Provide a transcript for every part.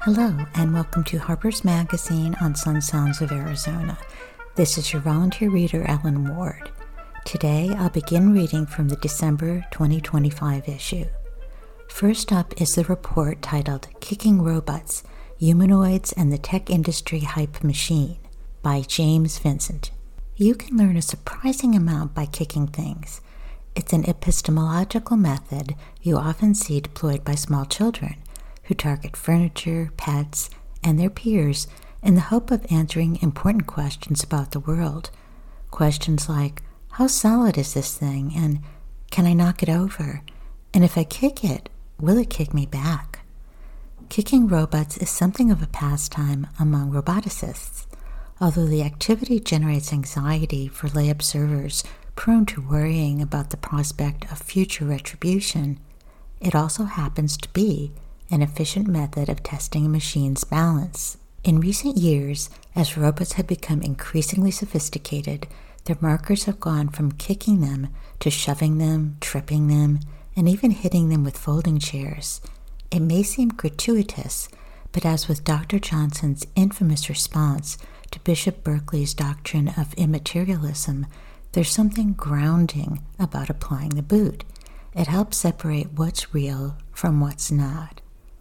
Hello, and welcome to Harper's Magazine on Sun Sounds of Arizona. This is your volunteer reader, Ellen Ward. Today, I'll begin reading from the December 2025 issue. First up is the report titled Kicking Robots, Humanoids and the Tech Industry Hype Machine by James Vincent. You can learn a surprising amount by kicking things. It's an epistemological method you often see deployed by small children who target furniture, pets, and their peers in the hope of answering important questions about the world. Questions like, how solid is this thing? And can I knock it over? And if I kick it, will it kick me back? Kicking robots is something of a pastime among roboticists. Although the activity generates anxiety for lay observers prone to worrying about the prospect of future retribution, it also happens to be an efficient method of testing a machine's balance. In recent years, as robots have become increasingly sophisticated, their markers have gone from kicking them to shoving them, tripping them, and even hitting them with folding chairs. It may seem gratuitous, but as with Dr. Johnson's infamous response to Bishop Berkeley's doctrine of immaterialism, there's something grounding about applying the boot. It helps separate what's real from what's not.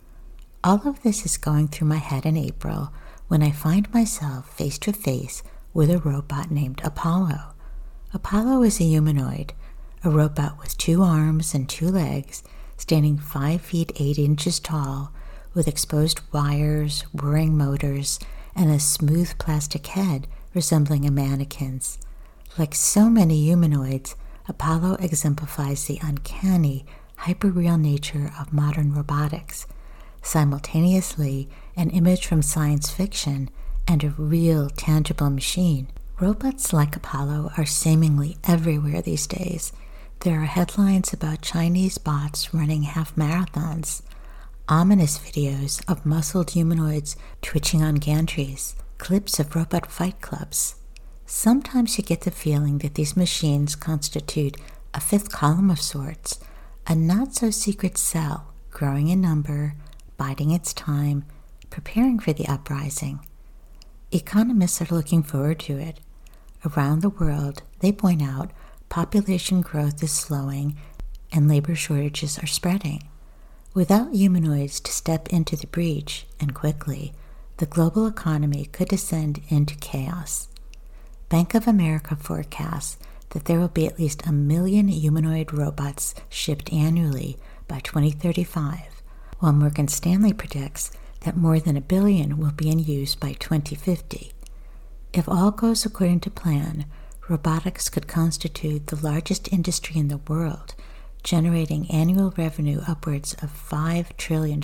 All of this is going through my head in April when I find myself face to face with a robot named Apollo. Apollo is a humanoid, a robot with 2 arms and 2 legs, standing 5 feet 8 inches tall, with exposed wires, whirring motors, and a smooth plastic head resembling a mannequin's. Like so many humanoids, Apollo exemplifies the uncanny, hyperreal nature of modern robotics. Simultaneously, an image from science fiction and a real, tangible machine. Robots like Apollo are seemingly everywhere these days. There are headlines about Chinese bots running half marathons, ominous videos of muscled humanoids twitching on gantries, clips of robot fight clubs. Sometimes you get the feeling that these machines constitute a 5th column of sorts, a not-so-secret cell growing in number, biding its time, preparing for the uprising. Economists are looking forward to it. Around the world, they point out population growth is slowing and labor shortages are spreading. Without humanoids to step into the breach, and quickly, the global economy could descend into chaos. Bank of America forecasts that there will be at least 1 million humanoid robots shipped annually by 2035, while Morgan Stanley predicts that more than 1 billion will be in use by 2050. If all goes according to plan, robotics could constitute the largest industry in the world, generating annual revenue upwards of $5 trillion.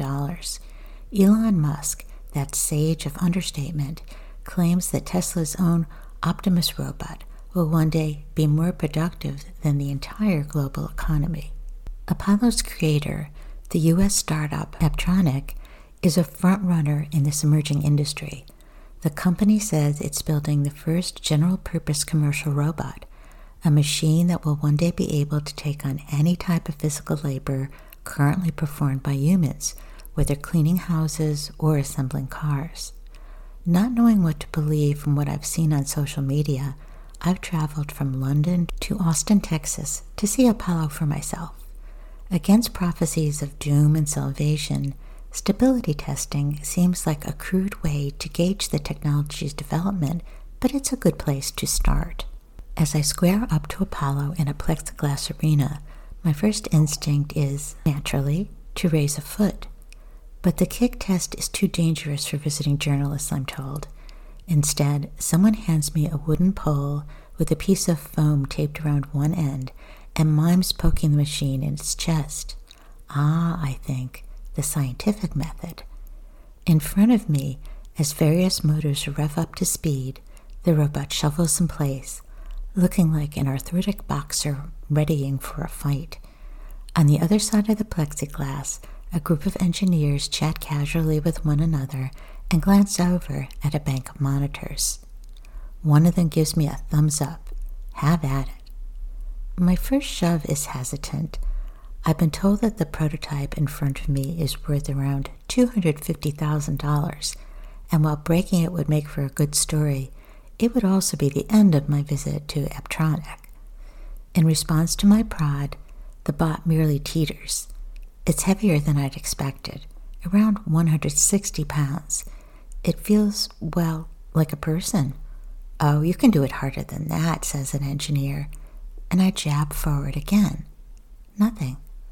Elon Musk, that sage of understatement, claims that Tesla's own Optimus robot will one day be more productive than the entire global economy. Apollo's creator, the U.S. startup Apptronik, is a front-runner in this emerging industry. The company says it's building the first general-purpose commercial robot, a machine that will one day be able to take on any type of physical labor currently performed by humans, whether cleaning houses or assembling cars. Not knowing what to believe from what I've seen on social media, I've traveled from London to Austin, Texas, to see Apollo for myself. Against prophecies of doom and salvation, stability testing seems like a crude way to gauge the technology's development, but it's a good place to start. As I square up to Apollo in a plexiglass arena, my first instinct is, naturally, to raise a foot. But the kick test is too dangerous for visiting journalists, I'm told. Instead, someone hands me a wooden pole with a piece of foam taped around one end and mimes poking the machine in its chest. I think, the scientific method. In front of me, as various motors rev up to speed, the robot shovels in place, looking like an arthritic boxer readying for a fight. On the other side of the plexiglass, a group of engineers chat casually with one another and glance over at a bank of monitors. One of them gives me a thumbs up. Have at it. My first shove is hesitant. I've been told that the prototype in front of me is worth around $250,000, and while breaking it would make for a good story, it would also be the end of my visit to Apptronik. In response to my prod, the bot merely teeters. It's heavier than I'd expected, around 160 pounds. It feels, well, like a person. "Oh, you can do it harder than that," says an engineer, and I jab forward again. Nothing.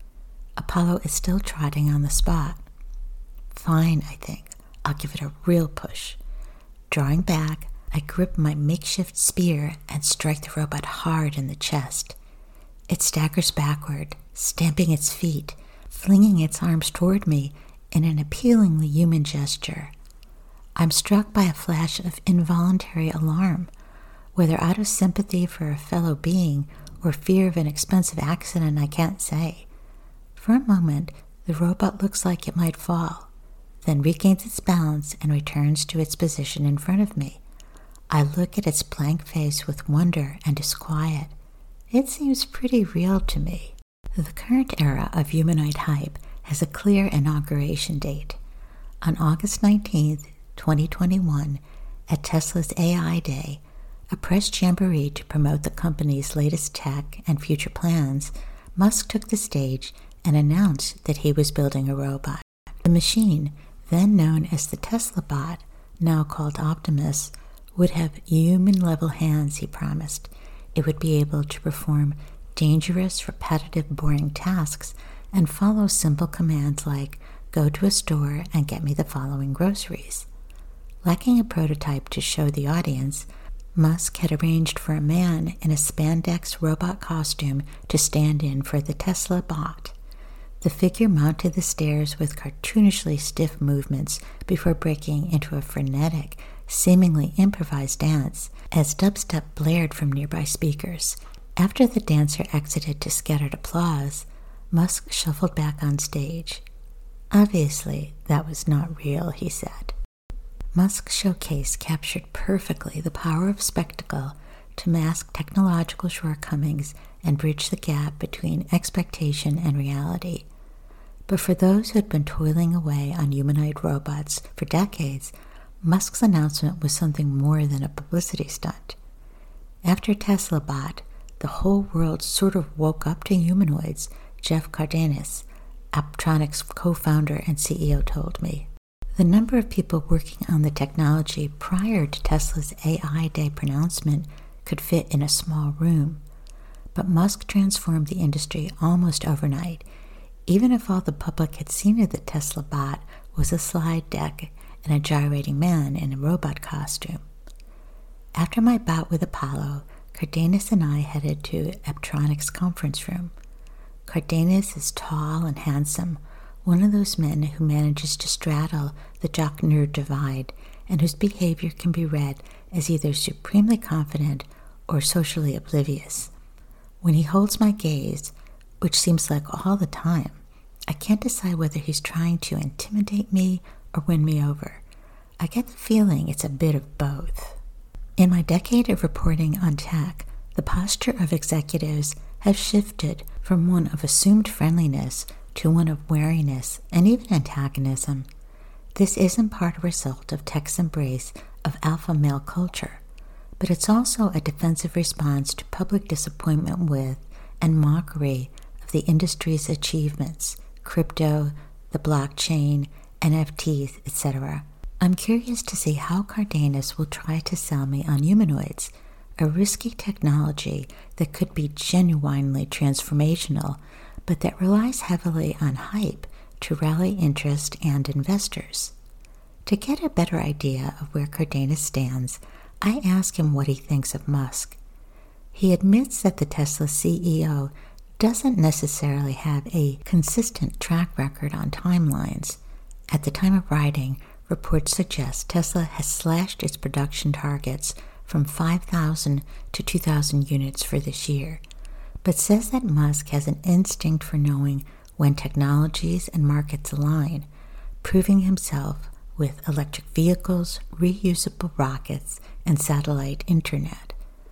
Apollo is still trotting on the spot. Fine, I think. I'll give it a real push. Drawing back, I grip my makeshift spear and strike the robot hard in the chest. It staggers backward, stamping its feet, flinging its arms toward me in an appealingly human gesture. I'm struck by a flash of involuntary alarm, whether out of sympathy for a fellow being or fear of an expensive accident I can't say. For a moment, the robot looks like it might fall, then regains its balance and returns to its position in front of me. I look at its blank face with wonder and disquiet. It seems pretty real to me. The current era of humanoid hype has a clear inauguration date. On August 19th, 2021, at Tesla's AI Day, a press jamboree to promote the company's latest tech and future plans, Musk took the stage and announced that he was building a robot. The machine, then known as the Tesla bot, now called Optimus, would have human-level hands, he promised. It would be able to perform dangerous, repetitive, boring tasks and follow simple commands like, "Go to a store and get me the following groceries." Lacking a prototype to show the audience, Musk had arranged for a man in a spandex robot costume to stand in for the Tesla bot. The figure mounted the stairs with cartoonishly stiff movements before breaking into a frenetic, seemingly improvised dance as dubstep blared from nearby speakers. After the dancer exited to scattered applause, Musk shuffled back on stage. "Obviously, that was not real," he said. Musk's showcase captured perfectly the power of spectacle to mask technological shortcomings and bridge the gap between expectation and reality. But for those who had been toiling away on humanoid robots for decades, Musk's announcement was something more than a publicity stunt. After Tesla bot, the whole world sort of woke up to humanoids, Jeff Cardenas, Apptronik's co-founder and CEO, told me. The number of people working on the technology prior to Tesla's AI Day pronouncement could fit in a small room. But Musk transformed the industry almost overnight, even if all the public had seen of the Tesla bot was a slide deck and a gyrating man in a robot costume. After my bout with Apollo, Cardenas and I headed to Apptronik's conference room. Cardenas is tall and handsome, one of those men who manages to straddle the jock-nerd divide and whose behavior can be read as either supremely confident or socially oblivious. When he holds my gaze, which seems like all the time, I can't decide whether he's trying to intimidate me or win me over. I get the feeling it's a bit of both. In my decade of reporting on tech, the posture of executives has shifted from one of assumed friendliness to one of wariness and even antagonism. This isn't part a result of tech's embrace of alpha male culture, but it's also a defensive response to public disappointment with and mockery of the industry's achievements, crypto, the blockchain, NFTs, etc. I'm curious to see how Cardenas will try to sell me on humanoids, a risky technology that could be genuinely transformational, but that relies heavily on hype to rally interest and investors. To get a better idea of where Cardenas stands, I ask him what he thinks of Musk. He admits that the Tesla CEO doesn't necessarily have a consistent track record on timelines. At the time of writing, reports suggest Tesla has slashed its production targets from 5,000 to 2,000 units for this year, but says that Musk has an instinct for knowing when technologies and markets align, proving himself with electric vehicles, reusable rockets, and satellite internet.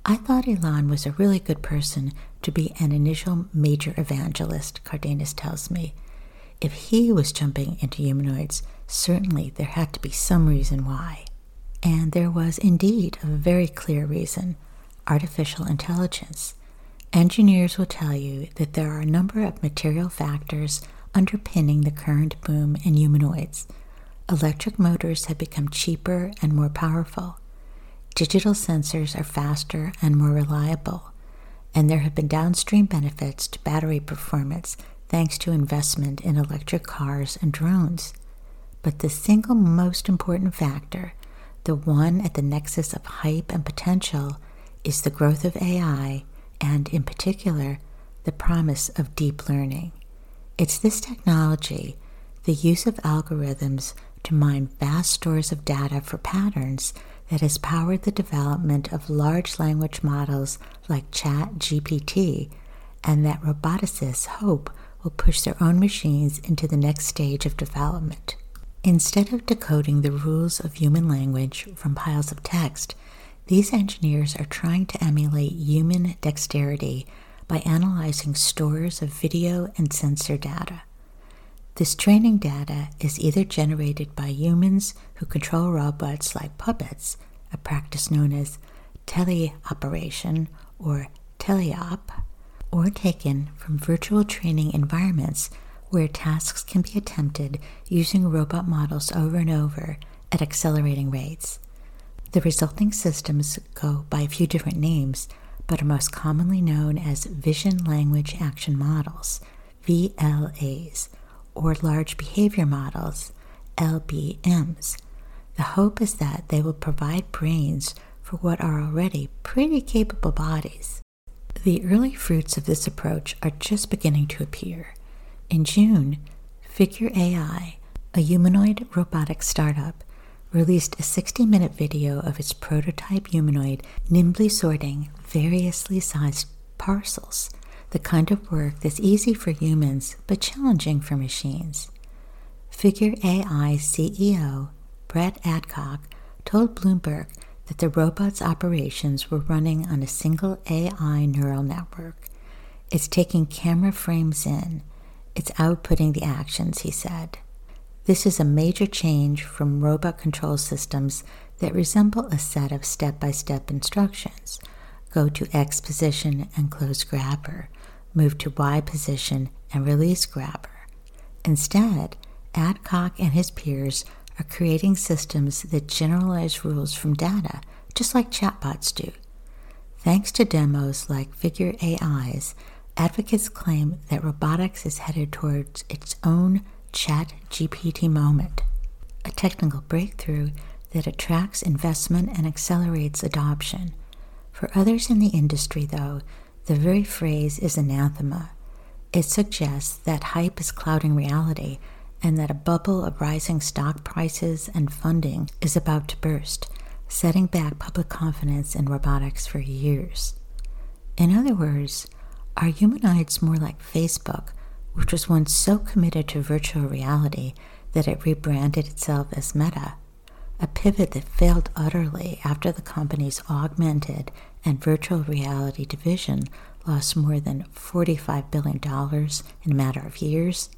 I thought Elon was a really good person to be an initial major evangelist, Cardenas tells me. If he was jumping into humanoids, certainly there had to be some reason why. And there was indeed a very clear reason: artificial intelligence. Engineers will tell you that there are a number of material factors underpinning the current boom in humanoids. Electric motors have become cheaper and more powerful. Digital sensors are faster and more reliable. And there have been downstream benefits to battery performance thanks to investment in electric cars and drones. But the single most important factor, the one at the nexus of hype and potential, is the growth of AI and, in particular, the promise of deep learning. It's this technology, the use of algorithms to mine vast stores of data for patterns, that has powered the development of large language models like ChatGPT, and that roboticists hope will push their own machines into the next stage of development. Instead of decoding the rules of human language from piles of text, these engineers are trying to emulate human dexterity by analyzing stores of video and sensor data. This training data is either generated by humans who control robots like puppets, a practice known as teleoperation or teleop, or taken from virtual training environments where tasks can be attempted using robot models over and over at accelerating rates. The resulting systems go by a few different names, but are most commonly known as Vision Language Action Models, VLAs, or Large Behavior Models, LBMs. The hope is that they will provide brains for what are already pretty capable bodies. The early fruits of this approach are just beginning to appear. In June, Figure AI, a humanoid robotics startup, released a 60-minute video of its prototype humanoid nimbly sorting variously sized parcels, the kind of work that's easy for humans but challenging for machines. Figure AI CEO Brett Adcock told Bloomberg that the robot's operations were running on a single AI neural network. It's taking camera frames in. It's outputting the actions, he said. This is a major change from robot control systems that resemble a set of step-by-step instructions. Go to X position and close grabber. Move to Y position and release grabber. Instead, Adcock and his peers are creating systems that generalize rules from data, just like chatbots do. Thanks to demos like Figure AI's, advocates claim that robotics is headed towards its own ChatGPT moment, a technical breakthrough that attracts investment and accelerates adoption. For others in the industry, though, the very phrase is anathema. It suggests that hype is clouding reality and that a bubble of rising stock prices and funding is about to burst, setting back public confidence in robotics for years. In other words, are humanoids more like Facebook, which was once so committed to virtual reality that it rebranded itself as Meta, a pivot that failed utterly after the company's augmented and virtual reality division lost more than $45 billion in a matter of years?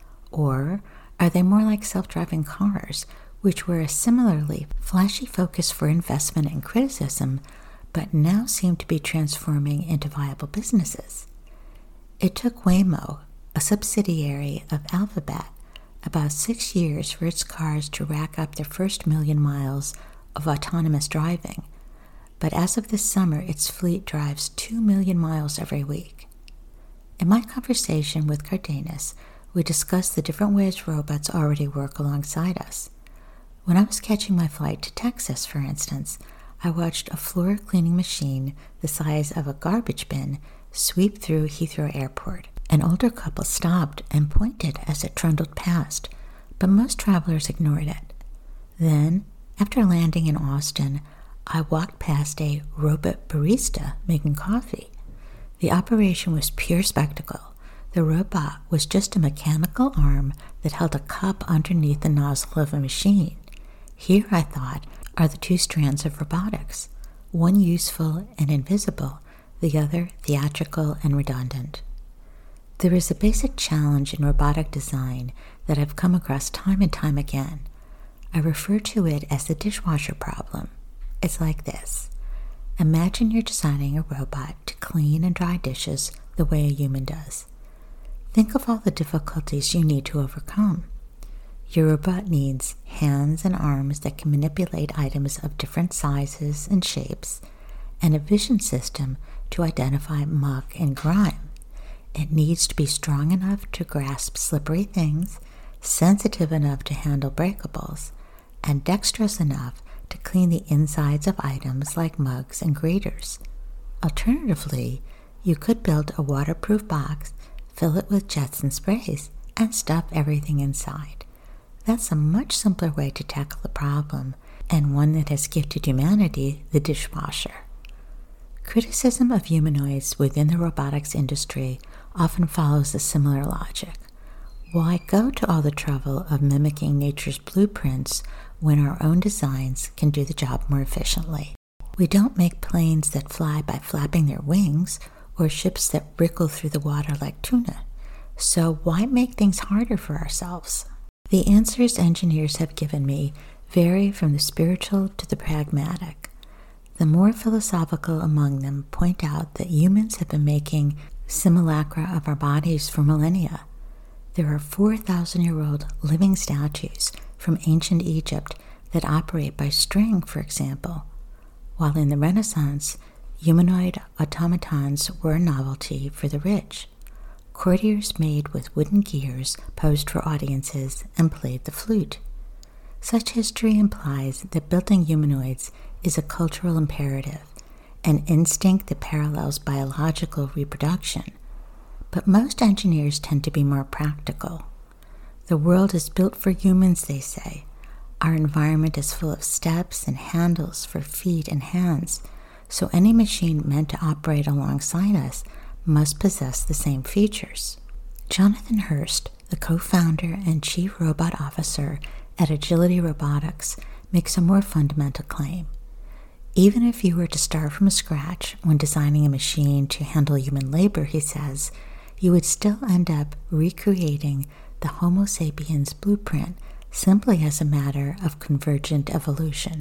Or are they more like self-driving cars, which were a similarly flashy focus for investment and criticism, but now seem to be transforming into viable businesses? It took Waymo, a subsidiary of Alphabet, about 6 years for its cars to rack up their first 1 million miles of autonomous driving, but as of this summer, its fleet drives 2 million miles every week. In my conversation with Cardenas, we discussed the different ways robots already work alongside us. When I was catching my flight to Texas, for instance, I watched a floor cleaning machine the size of a garbage bin sweep through Heathrow Airport. An older couple stopped and pointed as it trundled past, but most travelers ignored it. Then, after landing in Austin, I walked past a robot barista making coffee. The operation was pure spectacle. The robot was just a mechanical arm that held a cup underneath the nozzle of a machine. Here, I thought, are the two strands of robotics. one useful and invisible, the other theatrical and redundant. There is a basic challenge in robotic design that I've come across time and time again. I refer to it as the dishwasher problem. It's like this. Imagine you're designing a robot to clean and dry dishes the way a human does. Think of all the difficulties you need to overcome. Your robot needs hands and arms that can manipulate items of different sizes and shapes, and a vision system to identify muck and grime. It needs to be strong enough to grasp slippery things, sensitive enough to handle breakables, and dexterous enough to clean the insides of items like mugs and graters. Alternatively, you could build a waterproof box, fill it with jets and sprays, and stuff everything inside. That's a much simpler way to tackle the problem, and one that has gifted humanity the dishwasher. Criticism of humanoids within the robotics industry often follows a similar logic. Why go to all the trouble of mimicking nature's blueprints when our own designs can do the job more efficiently? We don't make planes that fly by flapping their wings or ships that wriggle through the water like tuna. So why make things harder for ourselves? The answers engineers have given me vary from the spiritual to the pragmatic. The more philosophical among them point out that humans have been making simulacra of our bodies for millennia. There are 4,000-year-old living statues from ancient Egypt that operate by string, for example, while in the Renaissance, humanoid automatons were a novelty for the rich. Courtiers made with wooden gears posed for audiences and played the flute. Such history implies that building humanoids is a cultural imperative, an instinct that parallels biological reproduction. But most engineers tend to be more practical. The world is built for humans, they say. Our environment is full of steps and handles for feet and hands, so any machine meant to operate alongside us must possess the same features. Jonathan Hurst, the co-founder and chief robot officer at Agility Robotics, makes a more fundamental claim. Even if you were to start from scratch when designing a machine to handle human labor, he says, you would still end up recreating the Homo sapiens blueprint simply as a matter of convergent evolution.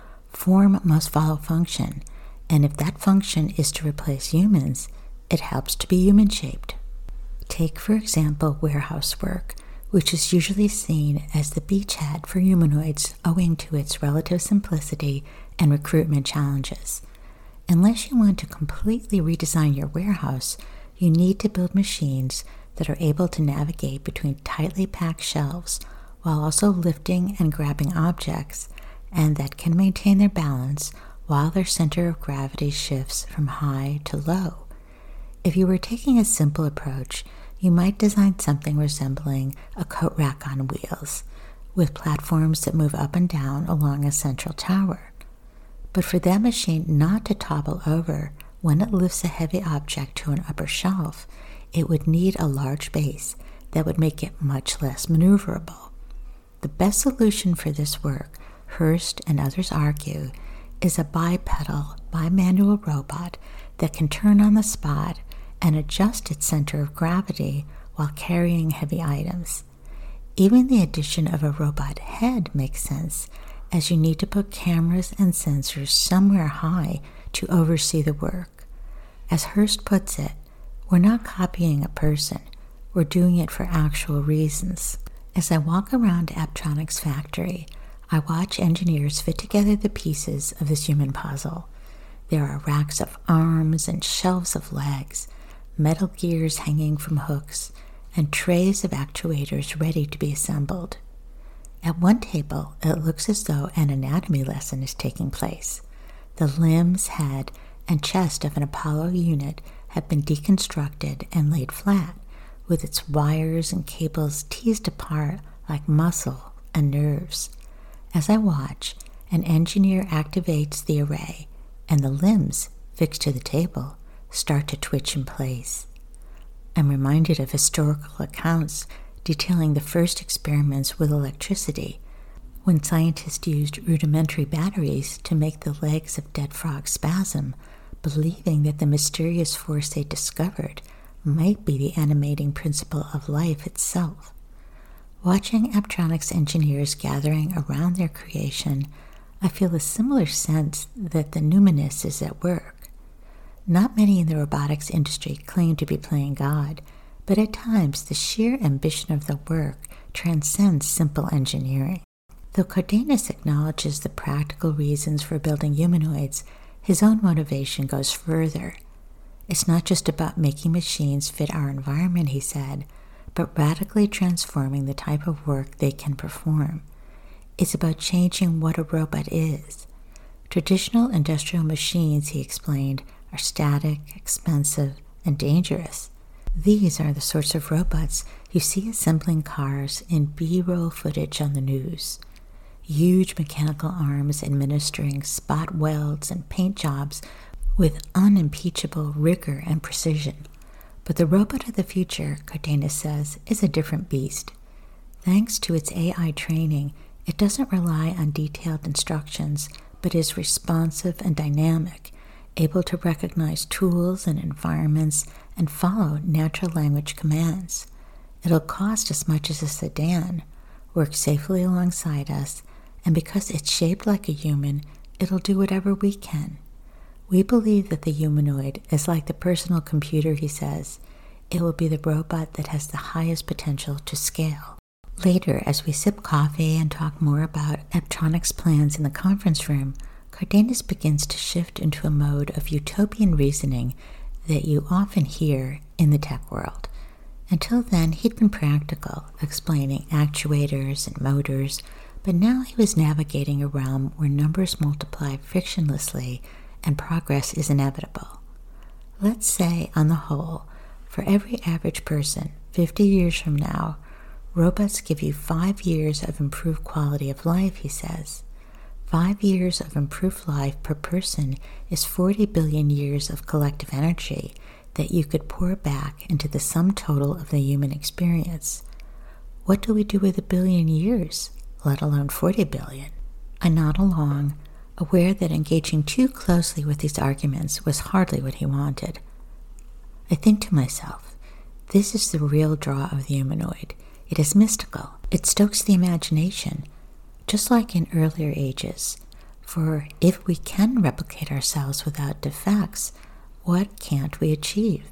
Form must follow function, and if that function is to replace humans, it helps to be human-shaped. Take, for example, warehouse work, which is usually seen as the beachhead for humanoids owing to its relative simplicity and recruitment challenges. Unless you want to completely redesign your warehouse, you need to build machines that are able to navigate between tightly packed shelves while also lifting and grabbing objects, and that can maintain their balance while their center of gravity shifts from high to low. If you were taking a simple approach, you might design something resembling a coat rack on wheels, with platforms that move up and down along a central tower. But for that machine not to topple over when it lifts a heavy object to an upper shelf, it would need a large base that would make it much less maneuverable. The best solution for this work, Hurst and others argue, is a bipedal, bimanual robot that can turn on the spot and adjust its center of gravity while carrying heavy items. Even the addition of a robot head makes sense, as you need to put cameras and sensors somewhere high to oversee the work. As Hurst puts it, we're not copying a person, we're doing it for actual reasons. As I walk around Apptronic's factory, I watch engineers fit together the pieces of this human puzzle. There are racks of arms and shelves of legs, metal gears hanging from hooks, and trays of actuators ready to be assembled. At one table, it looks as though an anatomy lesson is taking place. The limbs, head, and chest of an Apollo unit have been deconstructed and laid flat, with its wires and cables teased apart like muscle and nerves. As I watch, an engineer activates the array, and the limbs, fixed to the table, start to twitch in place. I'm reminded of historical accounts detailing the first experiments with electricity, When scientists used rudimentary batteries to make the legs of dead frogs spasm, believing that the mysterious force they discovered might be the animating principle of life itself. Watching Apptronik's engineers gathering around their creation, I feel a similar sense that the numinous is at work. Not many in the robotics industry claim to be playing God, but at times the sheer ambition of the work transcends simple engineering. Though Cardenas acknowledges the practical reasons for building humanoids, his own motivation goes further. It's not just about making machines fit our environment, he said, but radically transforming the type of work they can perform. It's about changing what a robot is. Traditional industrial machines, he explained, are static, expensive, and dangerous. These are the sorts of robots you see assembling cars in B-roll footage on the news. Huge mechanical arms administering spot welds and paint jobs with unimpeachable rigor and precision. But the robot of the future, Cardenas says, is a different beast. Thanks to its AI training, it doesn't rely on detailed instructions, but is responsive and dynamic, able to recognize tools and environments and follow natural language commands. It'll cost as much as a sedan, work safely alongside us, and because it's shaped like a human, it'll do whatever we can. We believe that the humanoid is like the personal computer, he says. It will be the robot that has the highest potential to scale. Later, as we sip coffee and talk more about Apptronik's plans in the conference room, Cardenas begins to shift into a mode of utopian reasoning that you often hear in the tech world. Until then, he'd been practical, explaining actuators and motors, but now he was navigating a realm where numbers multiply frictionlessly and progress is inevitable. Let's say, on the whole, for every average person, 50 years from now, robots give you 5 years of improved quality of life, he says. 5 years of improved life per person is 40 billion years of collective energy that you could pour back into the sum total of the human experience. What do we do with 1 billion years, let alone 40 billion? I nod along, aware that engaging too closely with these arguments was hardly what he wanted. I think to myself, this is the real draw of the humanoid. It is mystical. It stokes the imagination, just like in earlier ages. For if we can replicate ourselves without defects, what can't we achieve?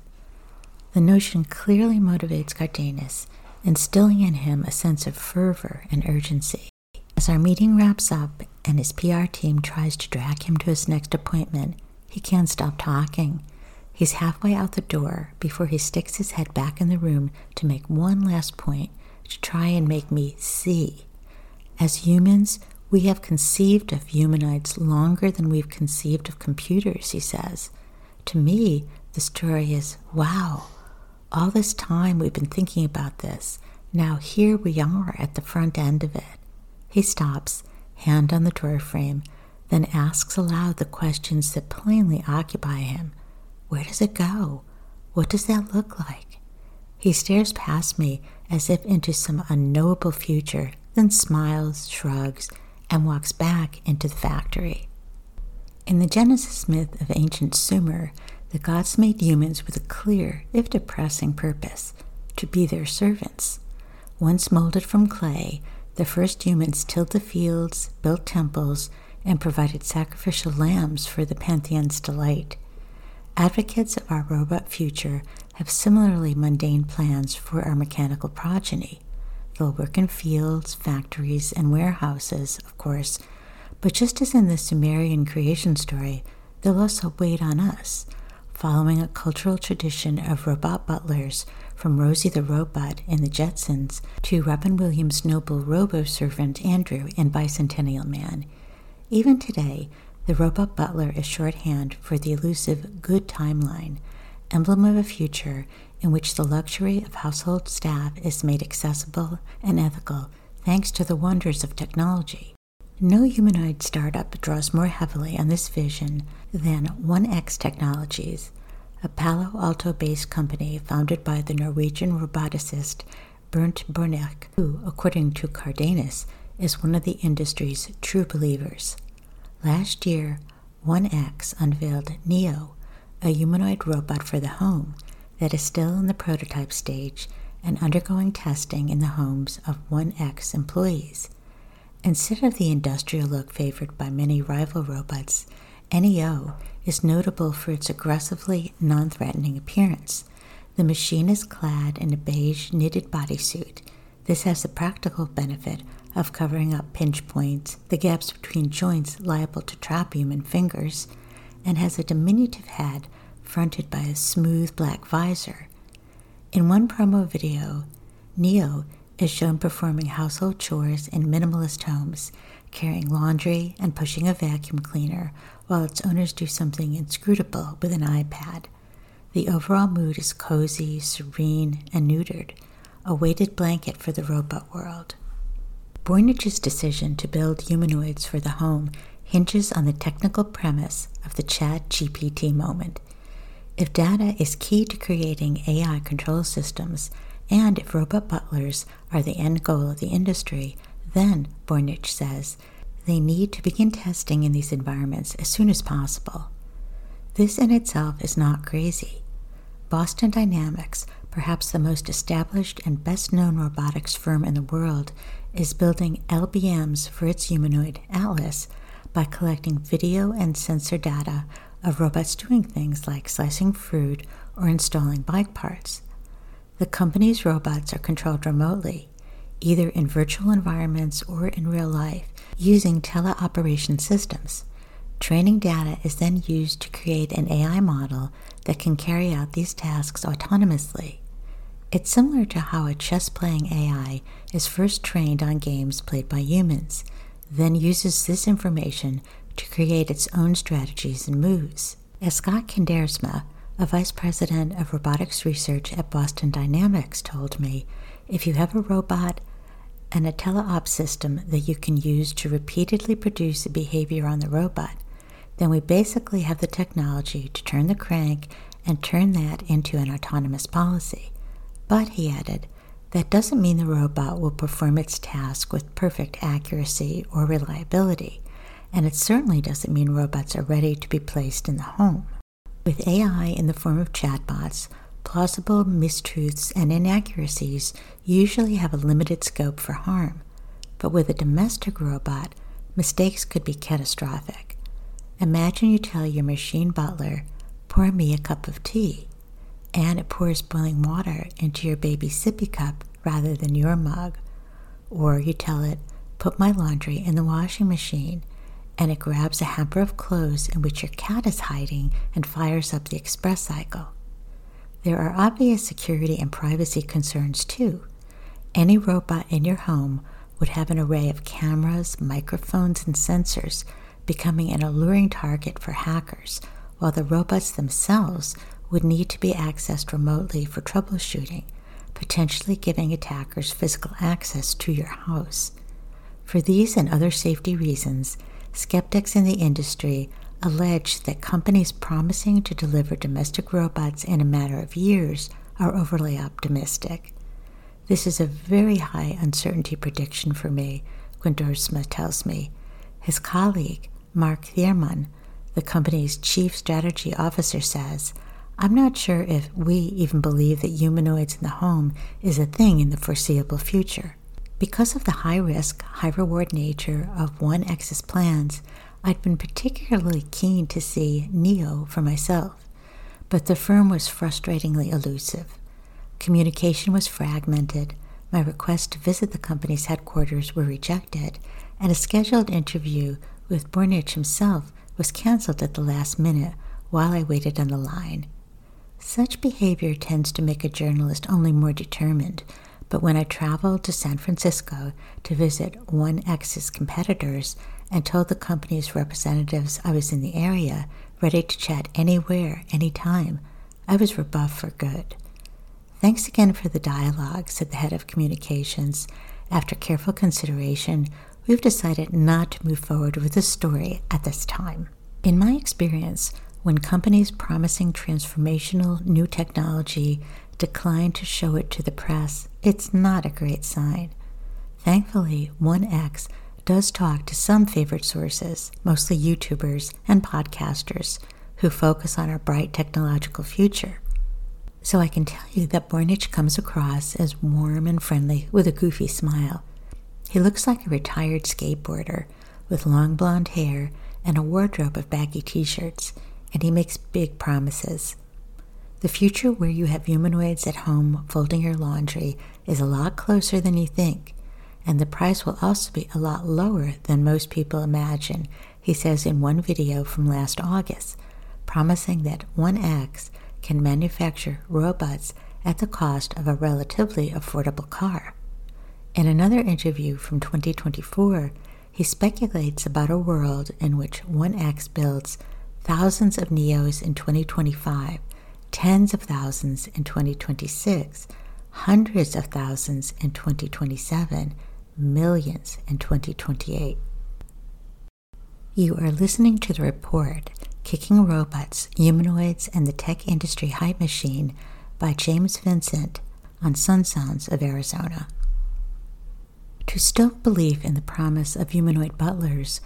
The notion clearly motivates Cardenas, instilling in him a sense of fervor and urgency. As our meeting wraps up and his PR team tries to drag him to his next appointment, he can't stop talking. He's halfway out the door before he sticks his head back in the room to make one last point to try and make me see. As humans, we have conceived of humanoids longer than we've conceived of computers, he says. To me, the story is, wow, all this time we've been thinking about this. Now here we are at the front end of it. He stops, hand on the doorframe, then asks aloud the questions that plainly occupy him. Where does it go? What does that look like? He stares past me as if into some unknowable future, then smiles, shrugs, and walks back into the factory. In the Genesis myth of ancient Sumer, the gods made humans with a clear, if depressing, purpose, to be their servants. Once molded from clay, the first humans tilled the fields, built temples, and provided sacrificial lambs for the pantheon's delight. Advocates of our robot future have similarly mundane plans for our mechanical progeny. They'll work in fields, factories, and warehouses, of course, but just as in the Sumerian creation story, they'll also wait on us, following a cultural tradition of robot butlers from Rosie the Robot in the Jetsons to Robin Williams' noble robo-servant Andrew in Bicentennial Man. Even today, the robot butler is shorthand for the elusive good timeline, emblem of a future in which the luxury of household staff is made accessible and ethical thanks to the wonders of technology. No humanoid startup draws more heavily on this vision than 1X Technologies, a Palo Alto-based company founded by the Norwegian roboticist Bernt Borneck, who, according to Cardenas, is one of the industry's true believers. Last year, 1X unveiled Neo, a humanoid robot for the home that is still in the prototype stage and undergoing testing in the homes of 1X employees. Instead of the industrial look favored by many rival robots, Neo is notable for its aggressively non-threatening appearance. The machine is clad in a beige knitted bodysuit. This has the practical benefit of covering up pinch points, the gaps between joints liable to trap human fingers, and has a diminutive head fronted by a smooth black visor. In one promo video, Neo is shown performing household chores in minimalist homes, carrying laundry and pushing a vacuum cleaner while its owners do something inscrutable with an iPad. The overall mood is cozy, serene, and neutered, a weighted blanket for the robot world. Bornich's decision to build humanoids for the home hinges on the technical premise of the ChatGPT moment. If data is key to creating AI control systems, and if robot butlers are the end goal of the industry, then, Bornich says, they need to begin testing in these environments as soon as possible. This in itself is not crazy. Boston Dynamics, perhaps the most established and best-known robotics firm in the world, is building LBMs for its humanoid Atlas by collecting video and sensor data of robots doing things like slicing fruit or installing bike parts. The company's robots are controlled remotely, either in virtual environments or in real life, using teleoperation systems. Training data is then used to create an AI model that can carry out these tasks autonomously. It's similar to how a chess-playing AI is first trained on games played by humans, then uses this information to create its own strategies and moves. As Scott Kindersma, a vice president of robotics research at Boston Dynamics, told me, if you have a robot and a teleop system that you can use to repeatedly produce a behavior on the robot, then we basically have the technology to turn the crank and turn that into an autonomous policy. But, he added, that doesn't mean the robot will perform its task with perfect accuracy or reliability, and it certainly doesn't mean robots are ready to be placed in the home. With AI in the form of chatbots, plausible mistruths and inaccuracies usually have a limited scope for harm, but with a domestic robot, mistakes could be catastrophic. Imagine you tell your machine butler, pour me a cup of tea, and it pours boiling water into your baby's sippy cup rather than your mug. Or you tell it, put my laundry in the washing machine, and it grabs a hamper of clothes in which your cat is hiding and fires up the express cycle. There are obvious security and privacy concerns too. Any robot in your home would have an array of cameras, microphones, and sensors, becoming an alluring target for hackers, while the robots themselves would need to be accessed remotely for troubleshooting, potentially giving attackers physical access to your house. For these and other safety reasons, skeptics in the industry allege that companies promising to deliver domestic robots in a matter of years are overly optimistic. This is a very high uncertainty prediction for me, Kindersma tells me. His colleague, Mark Thierman, the company's chief strategy officer, says, I'm not sure if we even believe that humanoids in the home is a thing in the foreseeable future. Because of the high-risk, high-reward nature of 1X's plans, I'd been particularly keen to see Neo for myself, but the firm was frustratingly elusive. Communication was fragmented, my requests to visit the company's headquarters were rejected, and a scheduled interview with Bornich himself was canceled at the last minute while I waited on the line. Such behavior tends to make a journalist only more determined, but when I traveled to San Francisco to visit 1X's competitors and told the company's representatives I was in the area, ready to chat anywhere, anytime, I was rebuffed for good. Thanks again for the dialogue, said the head of communications. After careful consideration, we've decided not to move forward with this story at this time. In my experience, when companies promising transformational new technology decline to show it to the press, it's not a great sign. Thankfully, 1X does talk to some favorite sources, mostly YouTubers and podcasters, who focus on our bright technological future. So I can tell you that Bornich comes across as warm and friendly with a goofy smile. He looks like a retired skateboarder with long blonde hair and a wardrobe of baggy t-shirts, and he makes big promises. The future where you have humanoids at home folding your laundry is a lot closer than you think, and the price will also be a lot lower than most people imagine, he says in one video from last August, promising that 1X can manufacture robots at the cost of a relatively affordable car. In another interview from 2024, he speculates about a world in which 1X builds thousands of Neos in 2025, tens of thousands in 2026, hundreds of thousands in 2027, millions in 2028. You are listening to The Report, Kicking Robots, Humanoids, and the Tech Industry Hype Machine by James Vincent on Sun Sounds of Arizona. To stoke belief in the promise of humanoid butlers,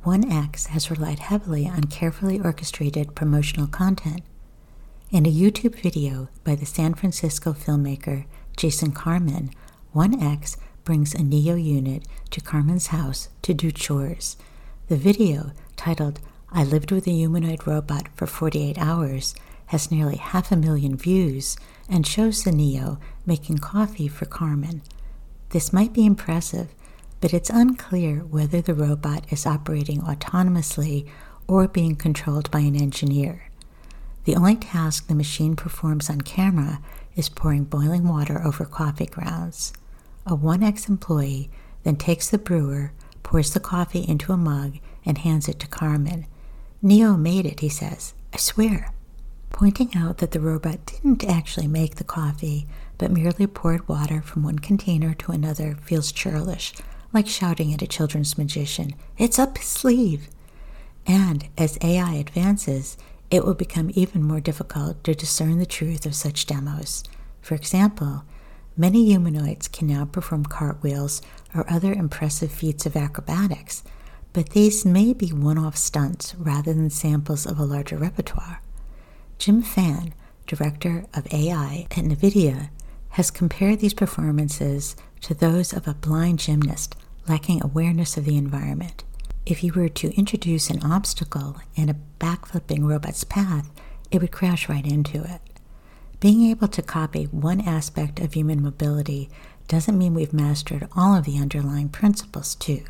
1X has relied heavily on carefully orchestrated promotional content. In a YouTube video by the San Francisco filmmaker Jason Carmen, 1X brings a Neo unit to Carmen's house to do chores. The video, titled "I Lived with a Humanoid Robot for 48 Hours," has nearly 500,000 views and shows the Neo making coffee for Carmen. This might be impressive, but it's unclear whether the robot is operating autonomously or being controlled by an engineer. The only task the machine performs on camera is pouring boiling water over coffee grounds. A 1X employee then takes the brewer, pours the coffee into a mug, and hands it to Carmen. "Neo made it," he says. "I swear." Pointing out that the robot didn't actually make the coffee, but merely poured water from one container to another feels churlish, like shouting at a children's magician, "It's up his sleeve!" And as AI advances, it will become even more difficult to discern the truth of such demos. For example, many humanoids can now perform cartwheels or other impressive feats of acrobatics, but these may be one-off stunts rather than samples of a larger repertoire. Jim Fan, director of AI at NVIDIA, has compared these performances to those of a blind gymnast lacking awareness of the environment. If you were to introduce an obstacle in a backflipping robot's path, it would crash right into it. Being able to copy one aspect of human mobility doesn't mean we've mastered all of the underlying principles, too.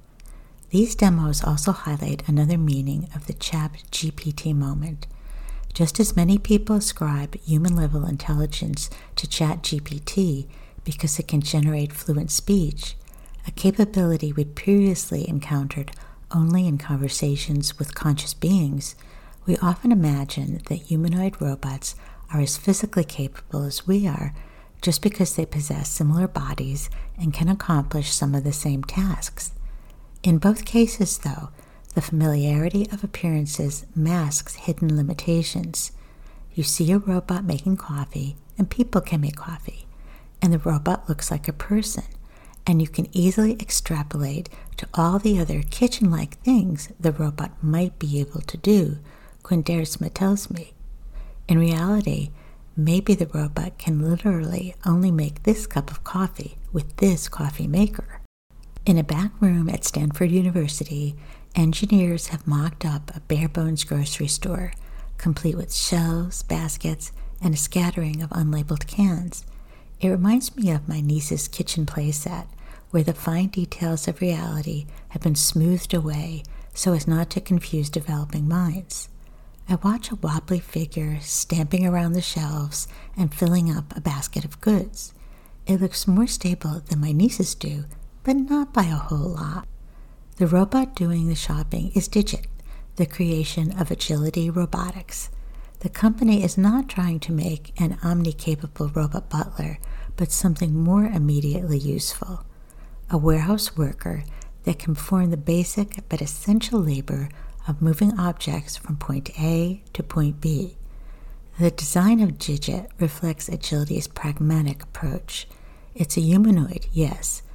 These demos also highlight another meaning of the ChatGPT moment. Just as many people ascribe human-level intelligence to ChatGPT because it can generate fluent speech, a capability we'd previously encountered only in conversations with conscious beings, we often imagine that humanoid robots are as physically capable as we are just because they possess similar bodies and can accomplish some of the same tasks. In both cases, though, the familiarity of appearances masks hidden limitations. You see a robot making coffee, and people can make coffee, and the robot looks like a person, and you can easily extrapolate to all the other kitchen-like things the robot might be able to do, Quindersma tells me. In reality, maybe the robot can literally only make this cup of coffee with this coffee maker. In a back room at Stanford University, engineers have mocked up a bare-bones grocery store, complete with shelves, baskets, and a scattering of unlabeled cans. It reminds me of my niece's kitchen playset, where the fine details of reality have been smoothed away so as not to confuse developing minds. I watch a wobbly figure stamping around the shelves and filling up a basket of goods. It looks more stable than my nieces do, but not by a whole lot. The robot doing the shopping is Digit, the creation of Agility Robotics. The company is not trying to make an omni-capable robot butler, but something more immediately useful. A warehouse worker that can perform the basic but essential labor of moving objects from point A to point B. The design of Digit reflects Agility's pragmatic approach. It's a humanoid, yes,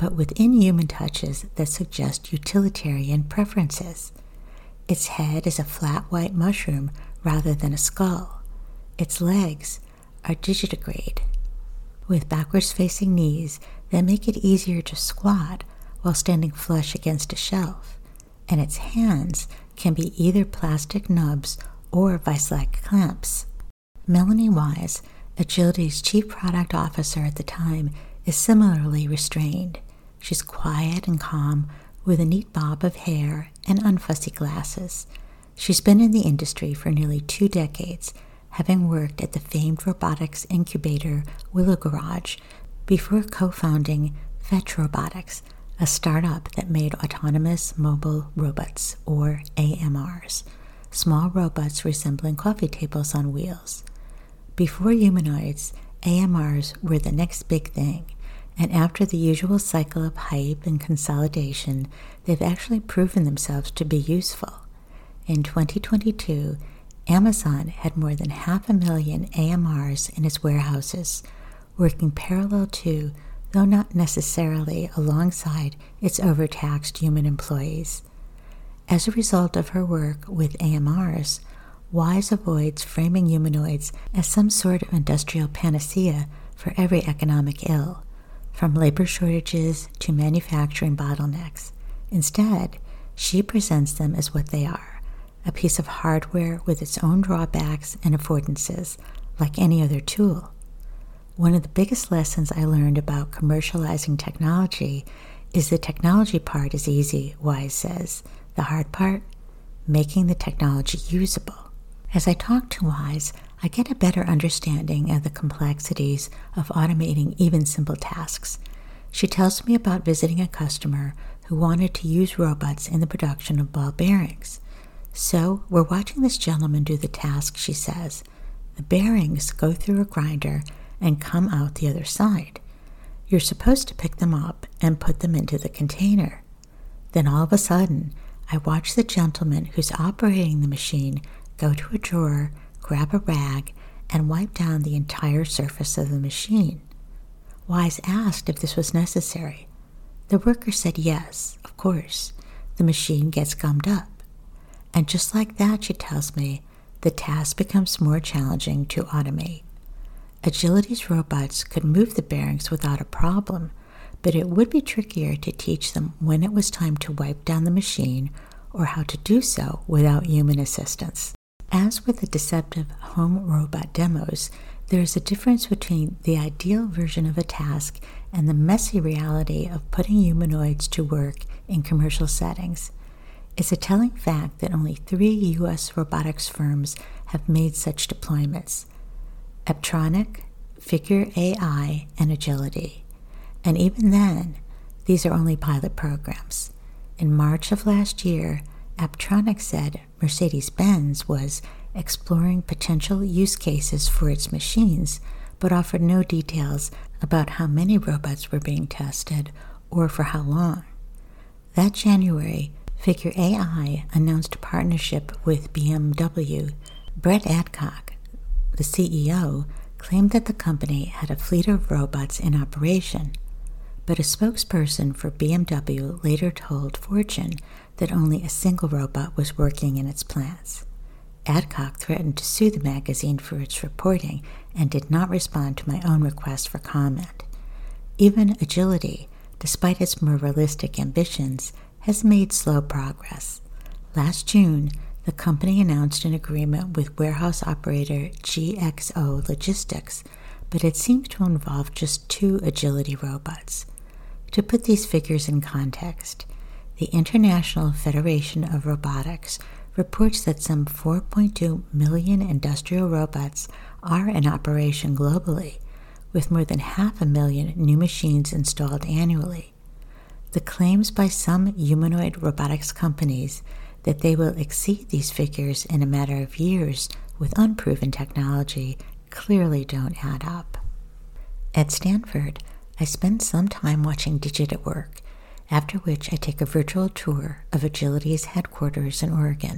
but with inhuman touches that suggest utilitarian preferences. Its head is a flat white mushroom rather than a skull. Its legs are digitigrade, with backwards-facing knees that make it easier to squat while standing flush against a shelf, and its hands can be either plastic nubs or vice-like clamps. Melanie Wise, Agility's chief product officer at the time, is similarly restrained. She's quiet and calm, with a neat bob of hair and unfussy glasses. She's been in the industry for nearly 2 decades, having worked at the famed robotics incubator Willow Garage before co-founding Fetch Robotics, a startup that made autonomous mobile robots, or AMRs, small robots resembling coffee tables on wheels. Before humanoids, AMRs were the next big thing, and after the usual cycle of hype and consolidation, they've actually proven themselves to be useful. In 2022, Amazon had more than 500,000 AMRs in its warehouses, working parallel to, though not necessarily alongside, its overtaxed human employees. As a result of her work with AMRs, Wise avoids framing humanoids as some sort of industrial panacea for every economic ill, from labor shortages to manufacturing bottlenecks. Instead, she presents them as what they are, a piece of hardware with its own drawbacks and affordances, like any other tool. One of the biggest lessons I learned about commercializing technology is the technology part is easy, Wise says. The hard part? Making the technology usable. As I talk to Wise, I get a better understanding of the complexities of automating even simple tasks. She tells me about visiting a customer who wanted to use robots in the production of ball bearings. So we're watching this gentleman do the task, she says. The bearings go through a grinder and come out the other side. You're supposed to pick them up and put them into the container. Then all of a sudden, I watch the gentleman who's operating the machine go to a drawer, grab a rag, and wipe down the entire surface of the machine. Wise asked if this was necessary. The worker said yes, of course. The machine gets gummed up. And just like that, she tells me, the task becomes more challenging to automate. Agility's robots could move the bearings without a problem, but it would be trickier to teach them when it was time to wipe down the machine or how to do so without human assistance. As with the deceptive home robot demos, there is a difference between the ideal version of a task and the messy reality of putting humanoids to work in commercial settings. It's a telling fact that only 3 U.S. robotics firms have made such deployments: Apptronik, Figure AI, and Agility. And even then, these are only pilot programs. In March of last year, Apptronik said Mercedes-Benz was exploring potential use cases for its machines, but offered no details about how many robots were being tested or for how long. That January, Figure AI announced a partnership with BMW. Brett Adcock, the CEO, claimed that the company had a fleet of robots in operation, but a spokesperson for BMW later told Fortune that only a single robot was working in its plants. Adcock threatened to sue the magazine for its reporting and did not respond to my own request for comment. Even Agility, despite its more realistic ambitions, has made slow progress. Last June, the company announced an agreement with warehouse operator GXO Logistics, but it seems to involve just 2 Agility robots. To put these figures in context, the International Federation of Robotics reports that some 4.2 million industrial robots are in operation globally, with more than 500,000 new machines installed annually. The claims by some humanoid robotics companies that they will exceed these figures in a matter of years with unproven technology clearly don't add up. At Stanford, I spend some time watching Digit at work, after which I take a virtual tour of Agility's headquarters in Oregon.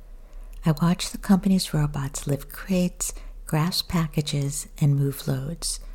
I watch the company's robots lift crates, grasp packages, and move loads.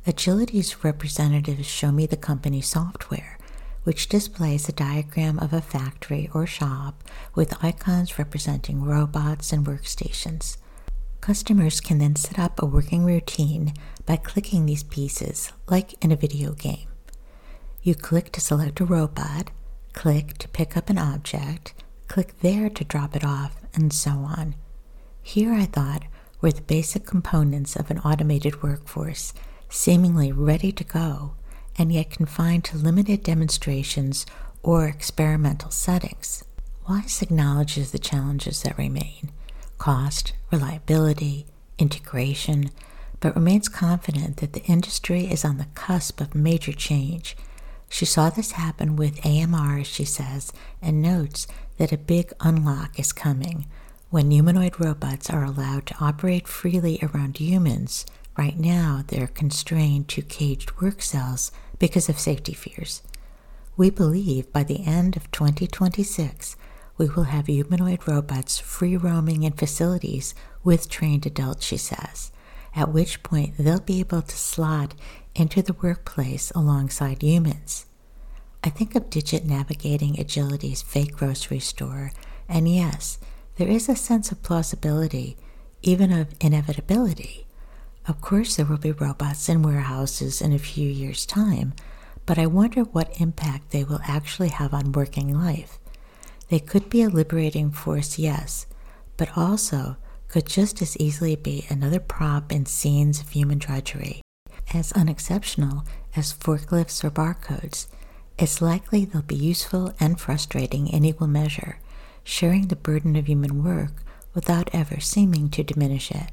Agility's representatives show me the company's software, which displays a diagram of a factory or shop with icons representing robots and workstations. Customers can then set up a working routine by clicking these pieces, like in a video game. You click to select a robot, click to pick up an object, click there to drop it off, and so on. Here, I thought, were the basic components of an automated workforce, seemingly ready to go, and yet confined to limited demonstrations or experimental settings. Wise acknowledges the challenges that remain: cost, reliability, integration, but remains confident that the industry is on the cusp of major change. She saw this happen with AMR, she says, and notes that a big unlock is coming when humanoid robots are allowed to operate freely around humans. Right now, they're constrained to caged work cells because of safety fears. We believe by the end of 2026, we will have humanoid robots free roaming in facilities with trained adults, she says, at which point they'll be able to slot into the workplace alongside humans. I think of Digit navigating Agility's fake grocery store, and yes, there is a sense of plausibility, even of inevitability. Of course, there will be robots in warehouses in a few years' time, but I wonder what impact they will actually have on working life. They could be a liberating force, yes, but also could just as easily be another prop in scenes of human drudgery. As unexceptional as forklifts or barcodes, it's likely they'll be useful and frustrating in equal measure, sharing the burden of human work without ever seeming to diminish it.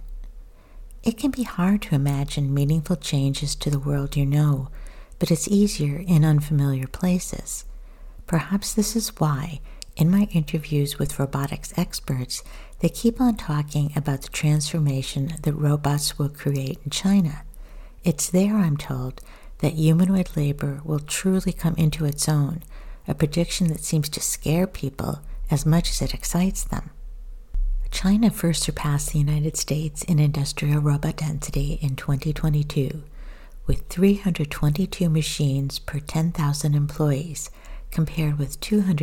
It can be hard to imagine meaningful changes to the world you know, but it's easier in unfamiliar places. Perhaps this is why, in my interviews with robotics experts, they keep on talking about the transformation that robots will create in China. It's there, I'm told, that humanoid labor will truly come into its own, a prediction that seems to scare people as much as it excites them. China first surpassed the United States in industrial robot density in 2022, with 322 machines per 10,000 employees, compared with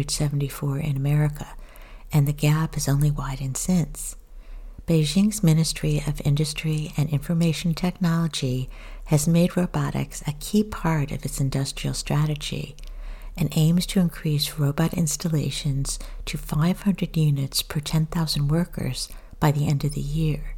274 in America, and the gap has only widened since. Beijing's Ministry of Industry and Information Technology has made robotics a key part of its industrial strategy and aims to increase robot installations to 500 units per 10,000 workers by the end of the year.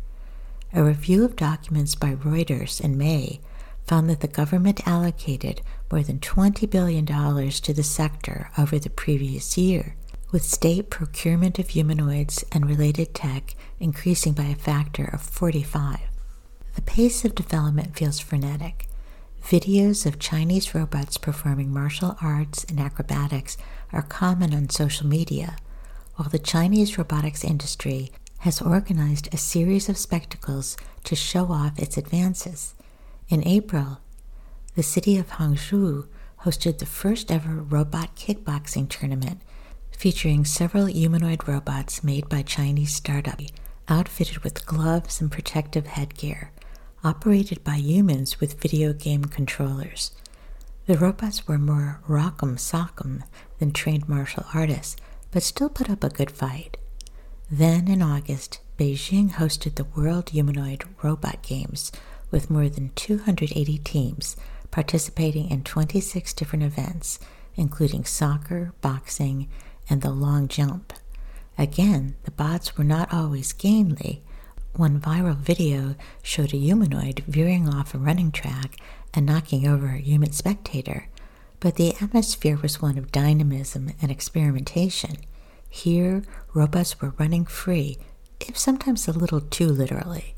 A review of documents by Reuters in May found that the government allocated more than $20 billion to the sector over the previous year, with state procurement of humanoids and related tech increasing by a factor of 45. The pace of development feels frenetic. Videos of Chinese robots performing martial arts and acrobatics are common on social media, while the Chinese robotics industry has organized a series of spectacles to show off its advances. In April, the city of Hangzhou hosted the first ever robot kickboxing tournament, featuring several humanoid robots made by Chinese startups, outfitted with gloves and protective headgear, operated by humans with video game controllers. The robots were more rock'em sock'em than trained martial artists, but still put up a good fight. Then in August, Beijing hosted the World Humanoid Robot Games with more than 280 teams participating in 26 different events, including soccer, boxing, and the long jump. Again, the bots were not always gainly. One viral video showed a humanoid veering off a running track and knocking over a human spectator, but the atmosphere was one of dynamism and experimentation. Here, robots were running free, if sometimes a little too literally.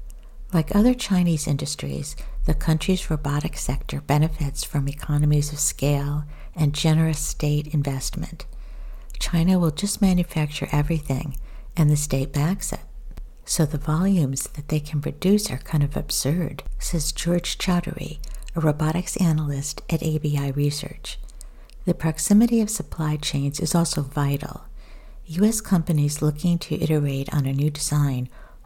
Like other Chinese industries, the country's robotics sector benefits from economies of scale and generous state investment. China will just manufacture everything, and the state backs it. So the volumes that they can produce are kind of absurd, says George Chowdhury, a robotics analyst at ABI Research. The proximity of supply chains is also vital. U.S. companies looking to iterate on a new design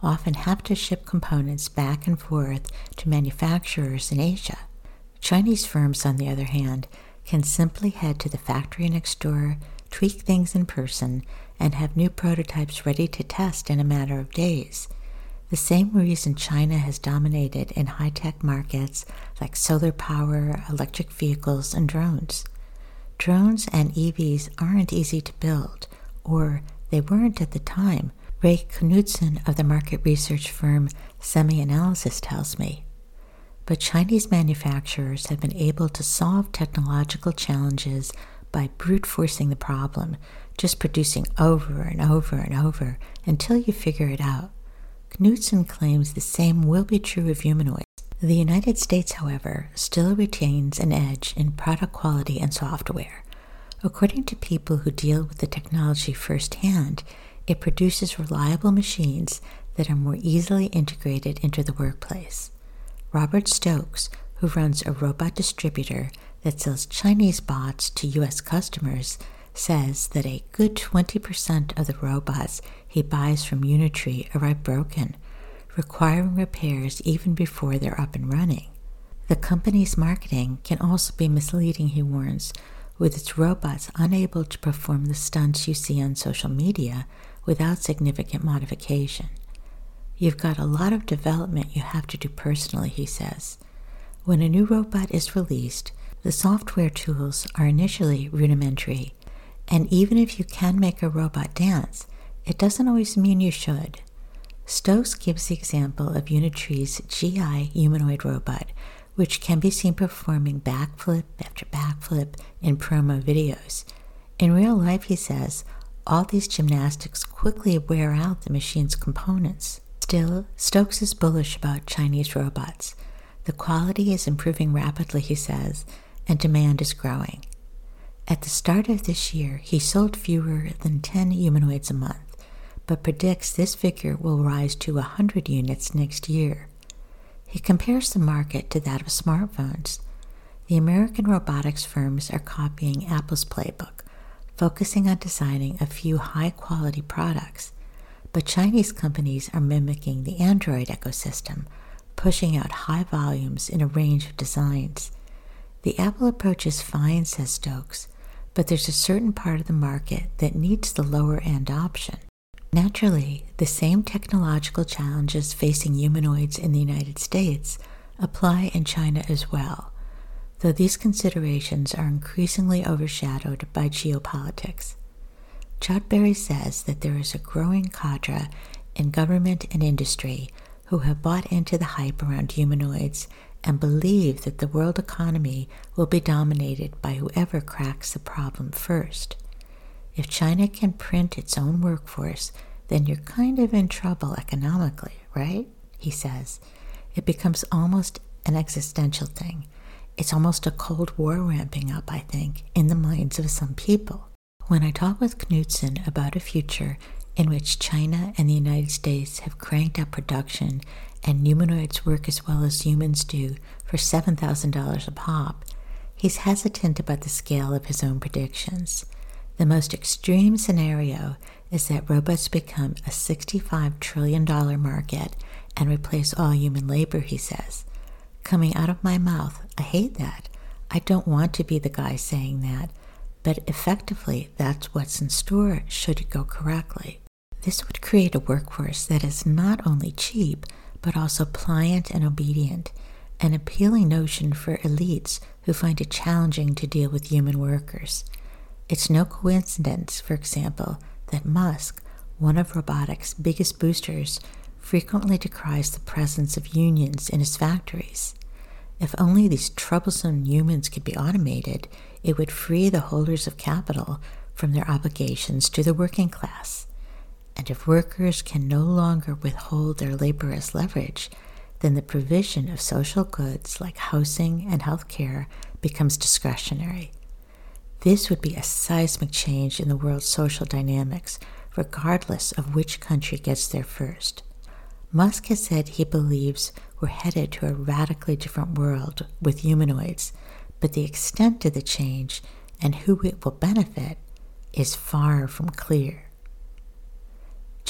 often have to ship components back and forth to manufacturers in Asia. Chinese firms, on the other hand, can simply head to the factory next door, tweak things in person, and have new prototypes ready to test in a matter of days. The same reason China has dominated in high-tech markets like solar power, electric vehicles, and drones. Drones and EVs aren't easy to build, or they weren't at the time, Ray Knudsen of the market research firm SemiAnalysis tells me. But Chinese manufacturers have been able to solve technological challenges by brute forcing the problem, just producing over and over and over until you figure it out. Knudsen claims the same will be true of humanoids. The United States, however, still retains an edge in product quality and software. According to people who deal with the technology firsthand, it produces reliable machines that are more easily integrated into the workplace. Robert Stokes, who runs a robot distributor that sells Chinese bots to U.S. customers, says that a good 20% of the robots he buys from Unitree arrive broken, requiring repairs even before they're up and running. The company's marketing can also be misleading, he warns, with its robots unable to perform the stunts you see on social media without significant modification. You've got a lot of development you have to do personally, he says. When a new robot is released, the software tools are initially rudimentary, and even if you can make a robot dance, it doesn't always mean you should. Stokes gives the example of Unitree's GI humanoid robot, which can be seen performing backflip after backflip in promo videos. In real life, he says, all these gymnastics quickly wear out the machine's components. Still, Stokes is bullish about Chinese robots. The quality is improving rapidly, he says, and demand is growing. At the start of this year, he sold fewer than 10 humanoids a month, but predicts this figure will rise to 100 units next year. He compares the market to that of smartphones. The American robotics firms are copying Apple's playbook, focusing on designing a few high-quality products, but Chinese companies are mimicking the Android ecosystem, pushing out high volumes in a range of designs. The Apple approach is fine, says Stokes, but there's a certain part of the market that needs the lower-end option. Naturally, the same technological challenges facing humanoids in the United States apply in China as well, though these considerations are increasingly overshadowed by geopolitics. Choudhury says that there is a growing cadre in government and industry who have bought into the hype around humanoids and believe that the world economy will be dominated by whoever cracks the problem first. If China can print its own workforce, then you're kind of in trouble economically, right? He says. It becomes almost an existential thing. It's almost a Cold War ramping up, I think, in the minds of some people. When I talk with Knudsen about a future in which China and the United States have cranked up production and humanoids work as well as humans do for $7,000 a pop, he's hesitant about the scale of his own predictions. The most extreme scenario is that robots become a $65 trillion market and replace all human labor, he says. Coming out of my mouth, I hate that. I don't want to be the guy saying that, but effectively that's what's in store should it go correctly. This would create a workforce that is not only cheap, but also pliant and obedient, an appealing notion for elites who find it challenging to deal with human workers. It's no coincidence, for example, that Musk, one of robotics' biggest boosters, frequently decries the presence of unions in his factories. If only these troublesome humans could be automated, it would free the holders of capital from their obligations to the working class. And if workers can no longer withhold their labor as leverage, then the provision of social goods like housing and health care becomes discretionary. This would be a seismic change in the world's social dynamics, regardless of which country gets there first. Musk has said he believes we're headed to a radically different world with humanoids, but the extent of the change and who it will benefit is far from clear.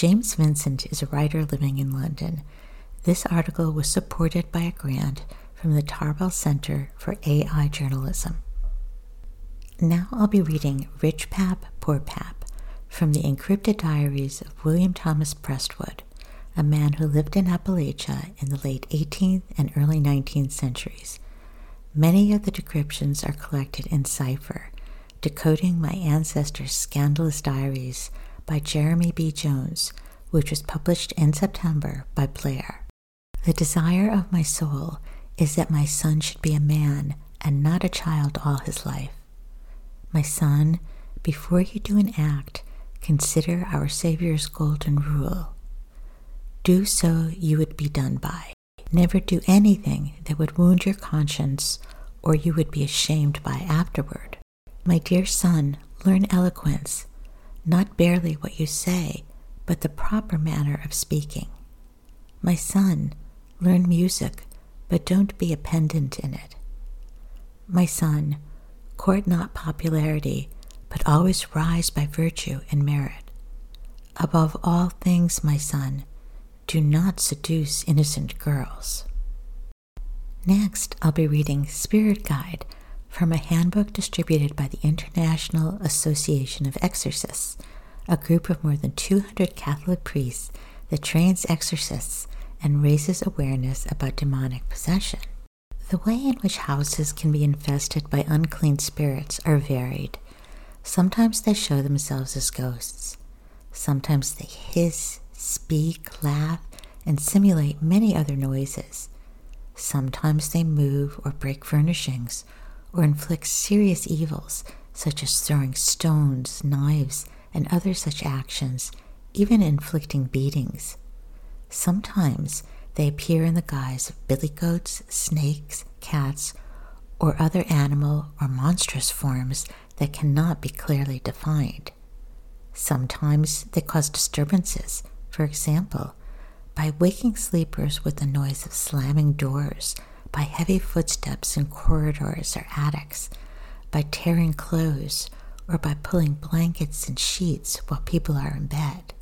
James Vincent is a writer living in London. This article was supported by a grant from the Tarbell Center for AI Journalism. Now I'll be reading Rich Pap, Poor Pap from the encrypted diaries of William Thomas Prestwood, a man who lived in Appalachia in the late 18th and early 19th centuries. Many of the decryptions are collected in cipher, Decoding My Ancestors' Scandalous Diaries by Jeremy B. Jones, which was published in September by Blair. The desire of my soul is that my son should be a man and not a child all his life. My son, before you do an act, consider our Savior's golden rule. Do so you would be done by. Never do anything that would wound your conscience or you would be ashamed by afterward. My dear son, learn eloquence, not barely what you say, but the proper manner of speaking. My son, learn music, but don't be a pedant in it. My son, court not popularity, but always rise by virtue and merit. Above all things, my son, do not seduce innocent girls. Next, I'll be reading Spirit Guide from a handbook distributed by the International Association of Exorcists, a group of more than 200 Catholic priests that trains exorcists and raises awareness about demonic possession. The way in which houses can be infested by unclean spirits are varied. Sometimes they show themselves as ghosts. Sometimes they hiss, speak, laugh, and simulate many other noises. Sometimes they move or break furnishings, or inflict serious evils, such as throwing stones, knives, and other such actions, even inflicting beatings. Sometimes they appear in the guise of billy goats, snakes, cats, or other animal or monstrous forms that cannot be clearly defined. Sometimes they cause disturbances, for example, by waking sleepers with the noise of slamming doors, by heavy footsteps in corridors or attics, by tearing clothes, or by pulling blankets and sheets while people are in bed.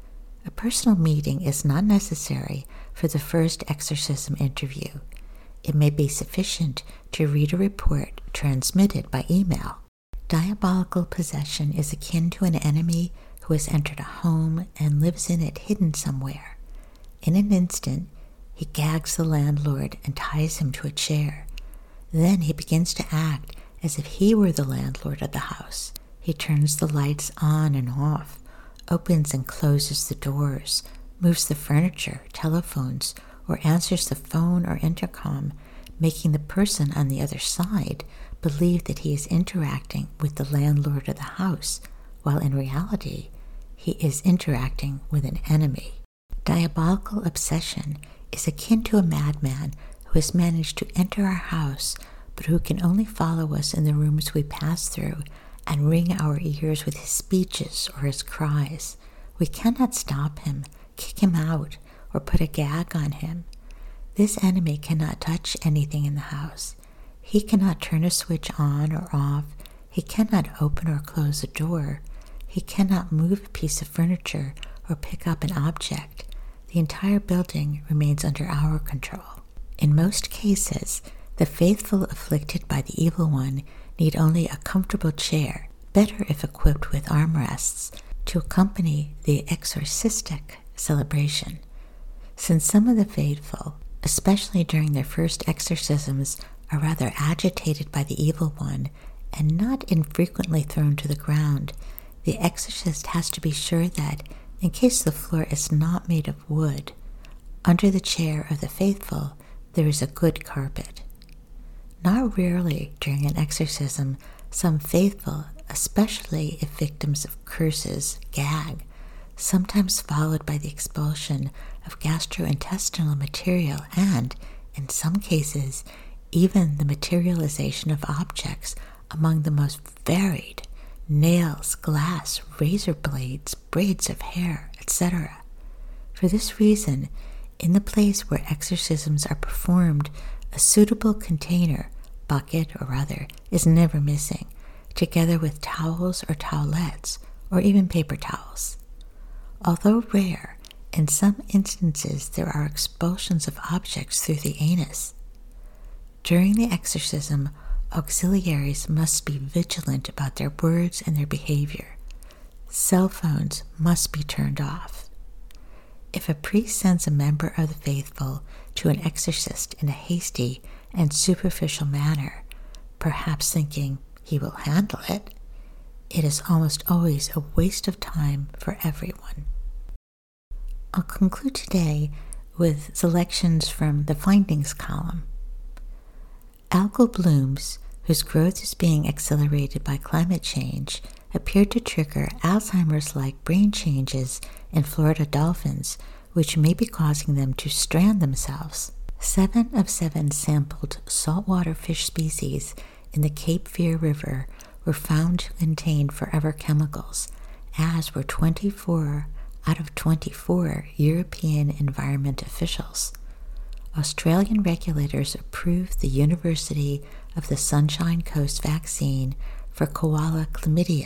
A personal meeting is not necessary for the first exorcism interview. It may be sufficient to read a report transmitted by email. Diabolical possession is akin to an enemy who has entered a home and lives in it hidden somewhere. In an instant, he gags the landlord and ties him to a chair. Then he begins to act as if he were the landlord of the house. He turns the lights on and off, opens and closes the doors, moves the furniture, telephones, or answers the phone or intercom, making the person on the other side believe that he is interacting with the landlord of the house, while in reality, he is interacting with an enemy. Diabolical obsession is akin to a madman who has managed to enter our house, but who can only follow us in the rooms we pass through and ring our ears with his speeches or his cries. We cannot stop him, kick him out, or put a gag on him. This enemy cannot touch anything in the house. He cannot turn a switch on or off. He cannot open or close a door. He cannot move a piece of furniture or pick up an object. The entire building remains under our control. In most cases, the faithful afflicted by the evil one need only a comfortable chair, better if equipped with armrests, to accompany the exorcistic celebration. Since some of the faithful, especially during their first exorcisms, are rather agitated by the evil one and not infrequently thrown to the ground, the exorcist has to be sure that, in case the floor is not made of wood, under the chair of the faithful there is a good carpet. Not rarely during an exorcism, some faithful, especially if victims of curses, gag, sometimes followed by the expulsion of gastrointestinal material and, in some cases, even the materialization of objects among the most varied: nails, glass, razor blades, braids of hair, etc. For this reason, in the place where exorcisms are performed, a suitable container, bucket or other, is never missing, together with towels or towelettes, or even paper towels. Although rare, in some instances there are expulsions of objects through the anus. During the exorcism, auxiliaries must be vigilant about their words and their behavior. Cell phones must be turned off. If a priest sends a member of the faithful to an exorcist in a hasty and superficial manner, perhaps thinking he will handle it, it is almost always a waste of time for everyone. I'll conclude today with selections from the findings column. Algal blooms, whose growth is being accelerated by climate change, appeared to trigger Alzheimer's-like brain changes in Florida dolphins, which may be causing them to strand themselves. 7 of 7 sampled saltwater fish species in the Cape Fear River were found to contain forever chemicals, as were 24 out of 24 European environment officials. Australian regulators approved the University of the Sunshine Coast vaccine for koala chlamydia.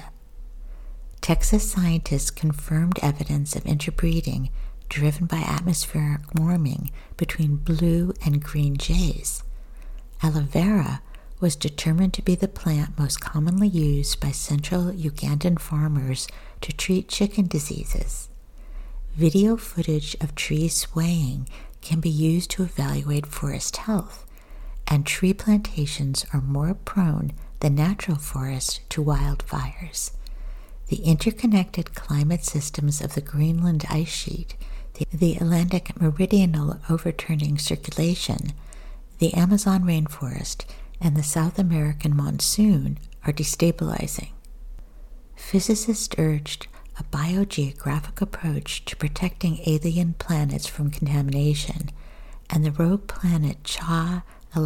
Texas scientists confirmed evidence of interbreeding driven by atmospheric warming between blue and green jays. Aloe vera was determined to be the plant most commonly used by central Ugandan farmers to treat chicken diseases. Video footage of trees swaying can be used to evaluate forest health, and tree plantations are more prone than natural forests to wildfires. The interconnected climate systems of the Greenland ice sheet, the Atlantic meridional overturning circulation, the Amazon rainforest, and the South American monsoon are destabilizing. Physicists urged a biogeographic approach to protecting alien planets from contamination, and the rogue planet Cha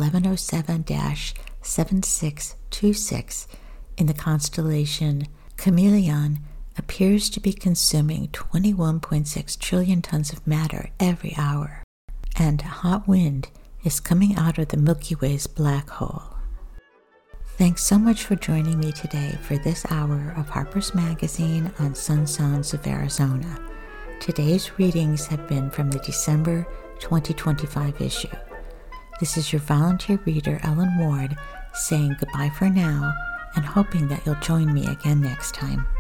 1107-7626 in the constellation Chamaeleon appears to be consuming 21.6 trillion tons of matter every hour, and a hot wind is coming out of the Milky Way's black hole. Thanks so much for joining me today for this hour of Harper's Magazine on Sun Sounds of Arizona. Today's readings have been from the December 2025 issue. This is your volunteer reader, Ellen Ward, saying goodbye for now and hoping that you'll join me again next time.